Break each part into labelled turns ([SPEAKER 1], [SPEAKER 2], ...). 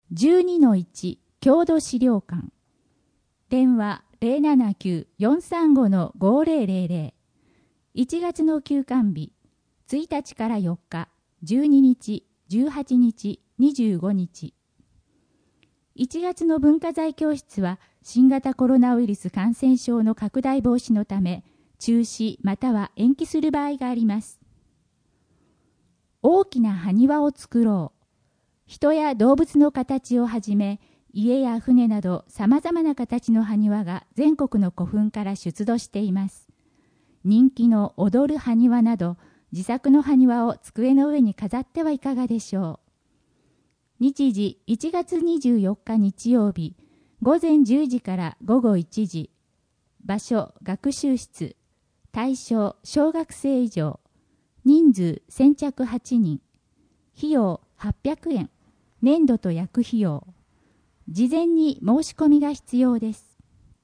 [SPEAKER 1] 12-1 郷土資料館電話 079-435-5000 1月の休館日1日から4日12日18日25日1月の文化財教室は新型コロナウイルス感染症の拡大防止のため中止または延期する場合があります。大きな埴輪を作ろう。人や動物の形をはじめ、家や船など様々な形の埴輪が全国の古墳から出土しています。人気の踊る埴輪など、自作の埴輪を机の上に飾ってはいかがでしょう。日時1月24日日曜日、午前10時から午後1時。場所学習室。対象小学生以上。人数先着8人。費用800円。年度と役費用。事前に申し込みが必要です。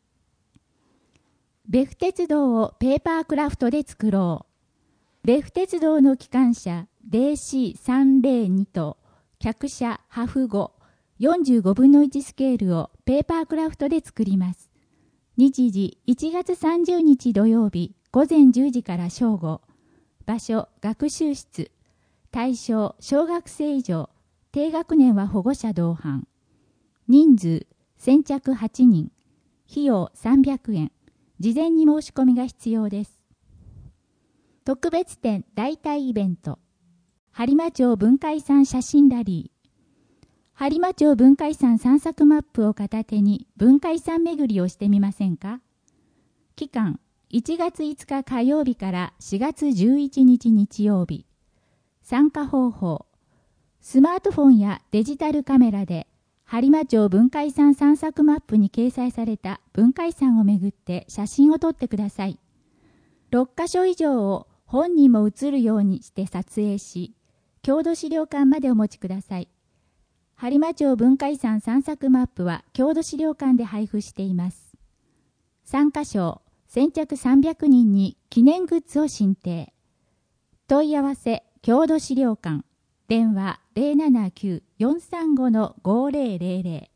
[SPEAKER 1] 別府鉄道をペーパークラフトで作ろう。別府鉄道の機関車 DC302 と客車ハフ5 45分の1スケールをペーパークラフトで作ります。日時1月30日土曜日午前10時から正午。場所学習室。対象小学生以上。低学年は保護者同伴。人数先着8人。費用300円。事前に申し込みが必要です。特別展代替イベント。播磨町文化遺産写真ラリー。播磨町文化遺産散策マップを片手に文化遺産巡りをしてみませんか？期間1月5日火曜日から4月11日日曜日。参加方法。スマートフォンやデジタルカメラで播磨町文化遺産散策マップに掲載された文化遺産をめぐって写真を撮ってください。6カ所以上を本人も写るようにして撮影し、郷土資料館までお持ちください。播磨町文化遺産散策マップは郷土資料館で配布しています。参加賞先着300人に記念グッズを進呈。問い合わせ郷土資料館電話 079-435-5000